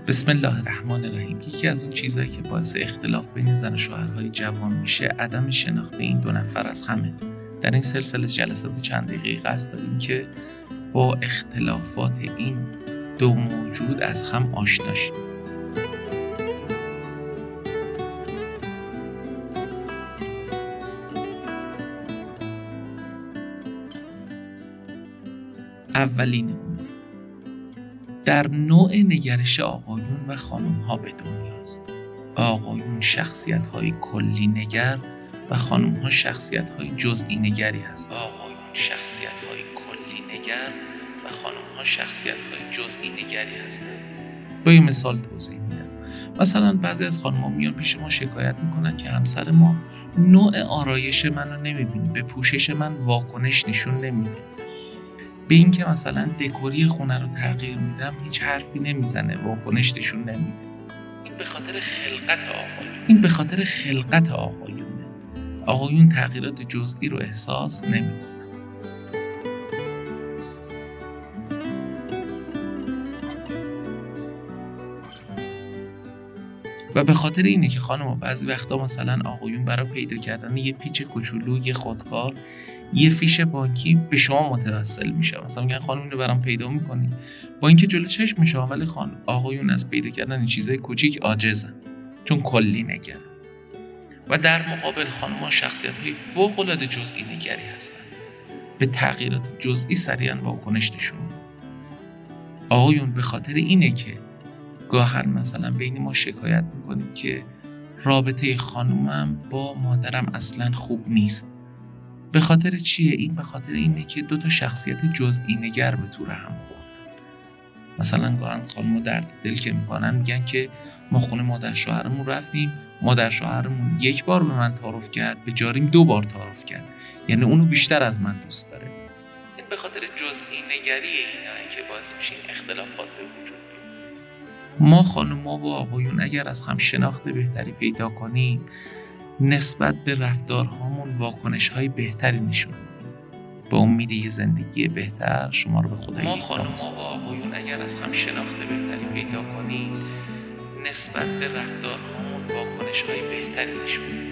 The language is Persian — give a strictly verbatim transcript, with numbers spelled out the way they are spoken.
بسم الله الرحمن الرحیم. یکی از اون چیزهایی که باعث اختلاف بین زن و شوهرهای جوان میشه عدم شناخت این دو نفر از همه. در این سلسله جلسات چند دقیقه قصد داریم که با اختلافات این دو موجود از هم آشنا شیم. اولین در نوع نگرش آقایون و خانم‌ها به دنیاست. آقایون شخصیت‌های کلی نگر و خانم‌ها شخصیت‌های جزئی نگری هستند. آقایون شخصیت‌های کلی نگر و خانم‌ها شخصیت‌های جزئی نگری هستند. با یه مثال توضیح میدم. مثلا بعضی از خانم‌ها میان پیش ما شکایت میکنن که همسر ما نوع آرایش منو نمیبینه، به پوشش من واکنش نشون نمیده. به این که مثلا دکوری خونه رو تغییر میدم هیچ حرفی نمیزنه، واکنش نشون نمیده. این به خاطر خلقت آقایون. این به خاطر خلقت آقایونه. آقایون تغییرات جزئی رو احساس نمیکنن. و به خاطر اینه که خانم‌ها بعضی وقتا مثلا آقایون برای پیدا کردن یه پیچ کوچولو، یه خودکار، یه فیش بانکی به شما متوسل میشه. مثلا میگن خانم اینو برام پیدا میکنی، با اینکه جلو چشم میشه، ولی خانم آقایون از پیدا کردن این چیزای کوچیک عاجزن چون کلی نگرن. و در مقابل خانم‌ها شخصیت‌های فوق‌العاده جزئی نگری هستن، به تغییرات جزئی سریعا واکنش نشون میدن. آقایون به خاطر اینه که گاهن مثلا بین ما شکایت میکنیم که رابطه خانومم با مادرم اصلا خوب نیست. به خاطر چیه؟ این به خاطر اینه که دو تا شخصیت جزئی نگر به طور هم خوردن. مثلا گاهن خانوما درد دل که میکنن میگن که ما خونه مادر شوهرمون رفتیم، مادر شوهرمون یک بار به من تعارف کرد، به جاریم دو بار تعارف کرد، یعنی اونو بیشتر از من دوست داره. این به خاطر جزئی نگری اینا که باعث میشه این اختلافات به وجود بیاد. ما خانوما و آقایون اگر از هم شناخت بهتری پیدا کنیم، نسبت به رفتارهامون واکنش‌های بهتری نشون میدیم. با امید یه زندگی بهتر شما رو به خدا ما یکتا خانم‌ها می‌سپارم. و آقایون اگر از هم شناخت بهتری پیدا کنیم، نسبت به رفتارهامون واکنش‌های بهتری نشون میدیم.